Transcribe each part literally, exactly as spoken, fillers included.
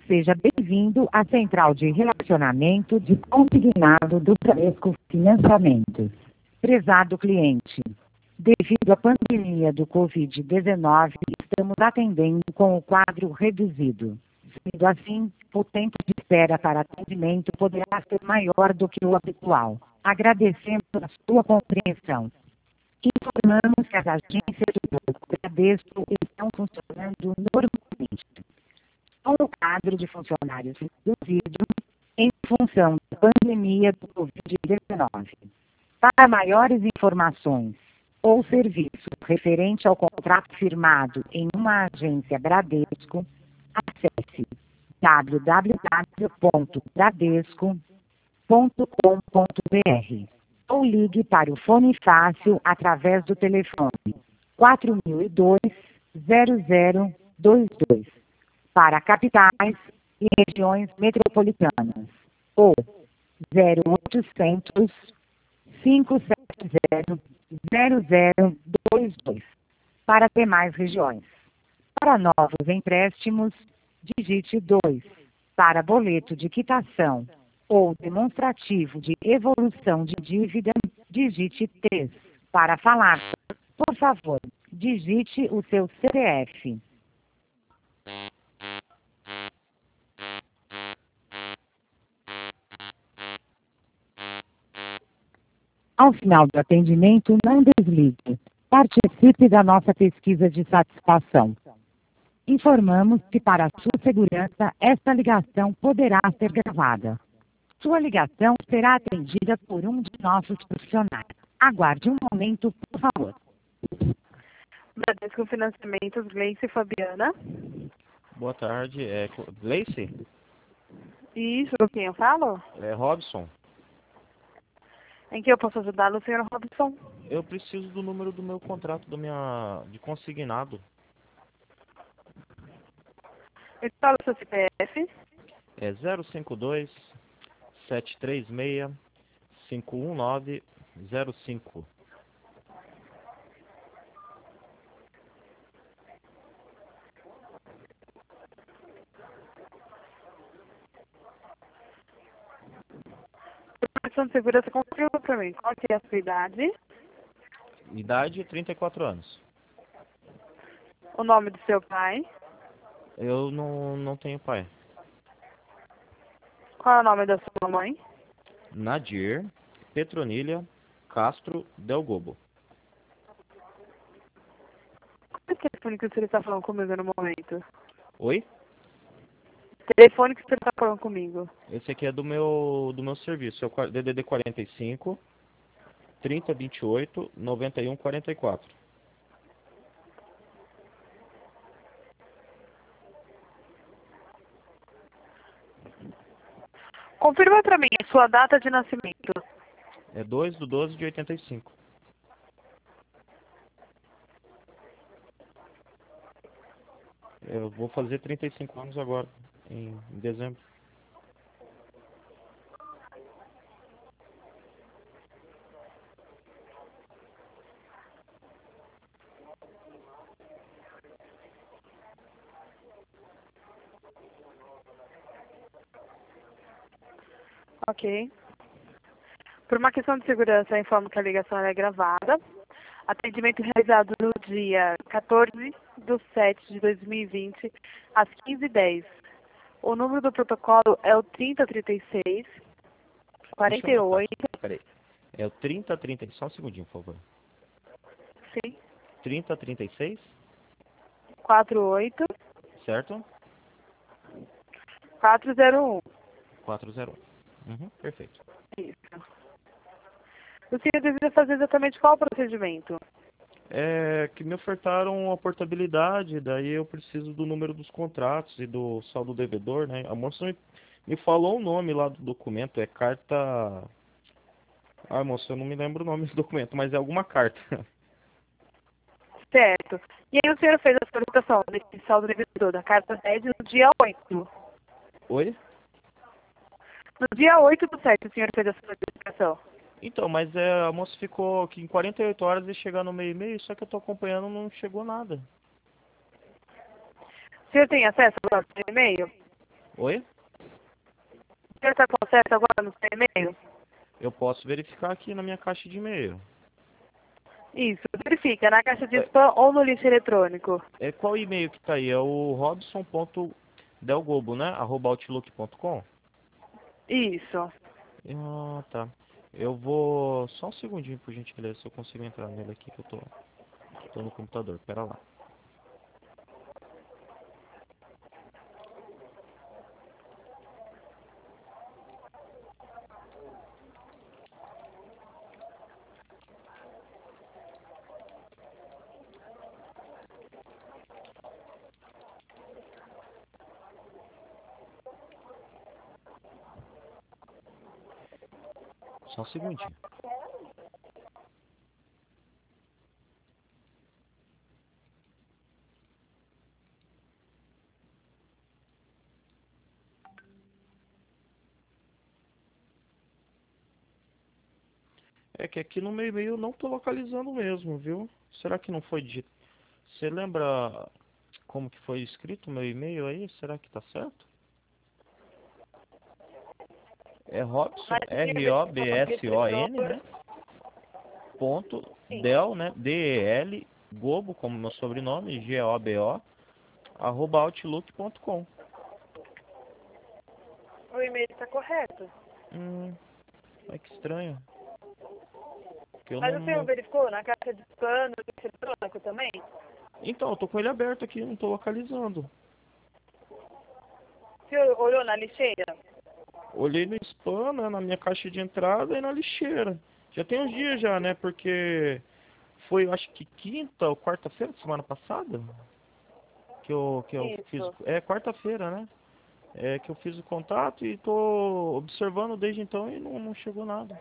Seja bem-vindo à Central de Relacionamento de Consignado do Bradesco Financiamentos. Prezado cliente, devido à pandemia do covid dezenove, estamos atendendo com o quadro reduzido. Sendo assim, o tempo de espera para atendimento poderá ser maior do que o habitual. Agradecemos a sua compreensão. Informamos que as agências do Bradesco estão funcionando normalmente, com o quadro de funcionários reduzido em função da pandemia do covid dezenove. Para maiores informações ou serviço referente ao contrato firmado em uma agência Bradesco, acesse w w w ponto bradesco ponto com ponto b r ou ligue para o Fone Fácil através do telefone quatro mil e dois, zero zero dois dois para capitais e regiões metropolitanas ou zero oitocentos, cinco sete zero, zero zero dois dois para demais regiões. Para novos empréstimos, digite dois. Para boleto de quitação ou demonstrativo de evolução de dívida, digite três. Para falar, por favor, digite o seu C P F. Ao final do atendimento, não desligue. Participe da nossa pesquisa de satisfação. Informamos que, para a sua segurança, esta ligação poderá ser gravada. Sua ligação será atendida por um de nossos profissionais. Aguarde um momento, por favor. Bradesco Financiamentos, Gleice e Fabiana. Boa tarde, é Gleice? Isso, com quem eu falo? É Robson. Em que eu posso ajudá-lo, senhor Robson? Eu preciso do número do meu contrato, do minha, de consignado. Fala o seu C P F. É zero cinco dois, sete três seis, cinco um nove, zero cinco. Por questão de segurança, confirma para mim. Qual que é a sua idade? Idade trinta e quatro anos. O nome do seu pai? Eu não, não tenho pai. Qual é o nome da sua mãe? Nadir Petronilha Castro Del Gobo. Qual é o telefone que você está falando comigo no momento? Oi? Telefone que você está falando comigo. Esse aqui é do meu, do meu serviço. É o D D D quarenta e cinco, trinta vinte e oito, noventa e um quarenta e quatro. Confirma para mim a sua data de nascimento. É dois de doze de oitenta e cinco. Eu vou fazer trinta e cinco anos agora, em, em dezembro. Ok. Por uma questão de segurança, eu informo que a ligação é gravada. Atendimento realizado no dia quatorze de sete de dois mil e vinte, às quinze e dez. O número do protocolo é o trinta trinta e seis, quarenta e oito. Peraí. É o trinta trinta. Só um segundinho, por favor. Sim. trinta trinta e seis, quarenta e oito, certo? quatrocentos e um. quatrocentos e um. Uhum, perfeito. Isso. O senhor deveria fazer exatamente qual procedimento? É que me ofertaram a portabilidade, daí eu preciso do número dos contratos e do saldo devedor, né? A moça me, me falou o nome lá do documento, é carta... Ah, moça, eu não me lembro o nome do documento, mas é alguma carta. Certo. E aí o senhor fez a solicitação desse saldo devedor da carta dez no dia oito. Oi? No dia oito do sete o senhor fez a solicitação. Então, mas é, a moça ficou aqui em quarenta e oito horas de chegar no meio e meio, só que eu tô acompanhando, não chegou nada. O senhor tem acesso ao nosso e-mail? Oi? Você está com acesso agora no seu e-mail? Eu posso verificar aqui na minha caixa de e-mail. Isso, verifica, na caixa de É, spam ou no lixo eletrônico. é qual e-mail que tá aí? É o robson ponto delgobo, né? arroba outlook ponto com? Isso. Ah, tá. Eu vou... Só um segundinho, por gentileza, se eu consigo entrar nele aqui, que eu tô, tô no computador. Pera lá. Só um segundinho. É que aqui no meu e-mail eu não tô localizando mesmo, viu? Será que não foi digitado? Você lembra como que foi escrito o meu e-mail aí? Será que tá certo? É Robson, Mas R O B S O N, né? Ponto sim, Del, né? D E L, Gobo, como meu sobrenome, G O B O, arroba outlook ponto com. o e-mail está correto. Hum, é que estranho. Que eu Mas não, o senhor não... verificou na caixa de spam, no lixo eletrônico também? Então, eu tô com ele aberto aqui, não tô localizando. O senhor olhou na lixeira? Olhei no spam, né, na minha caixa de entrada e na lixeira. Já tem uns dias já, né? Porque foi, eu acho que quinta ou quarta-feira da semana passada que eu, que eu fiz. Isso. É, quarta-feira, né? É que eu fiz o contato e tô observando desde então e não, não chegou nada.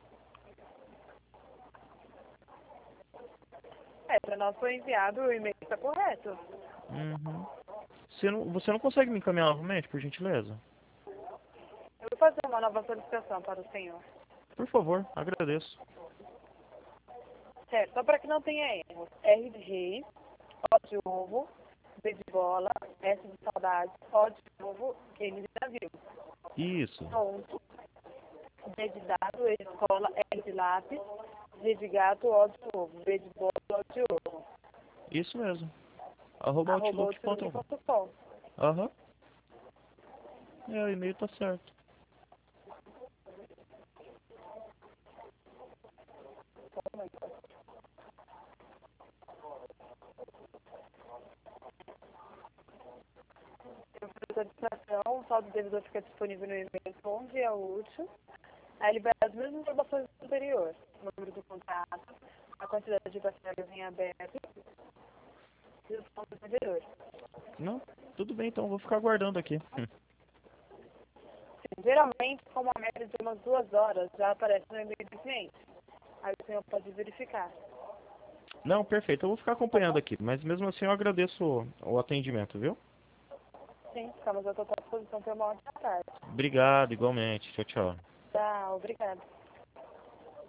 É, para nós foi enviado, o e-mail está correto. Uhum. Você não, você não consegue me encaminhar novamente, por gentileza? Eu vou fazer uma nova solicitação para o senhor. Por favor, agradeço. Certo, só para que não tenha erro. R de rei, O de ovo, B de bola, S de saudade, O de ovo, N de navio. Isso, Ponto, D de dado, E de escola, L de lápis, G de gato, O de ovo, B de bola, O de ovo. isso mesmo. Arroba Arroba outlook ponto outlook com. ponto com. Aham. É, o e-mail tá certo. Eu fiz a solicitação, o saldo do devedor fica disponível no e-mail com um dia útil. Aí libera as mesmas informações do anterior. O número do contrato, a quantidade de parcelas em aberto e os pontos do devedor. Não, tudo bem, então vou ficar aguardando aqui. Sim, geralmente, com uma média de umas duas horas, já aparece no e-mail do cliente. Aí o senhor pode verificar. Não, perfeito, eu vou ficar Tá acompanhando bom? aqui, mas mesmo assim eu agradeço o, o atendimento, viu? Sim, ficamos à total disposição para uma ótima tarde. Obrigado, igualmente. Tchau, tchau. Tá, obrigada.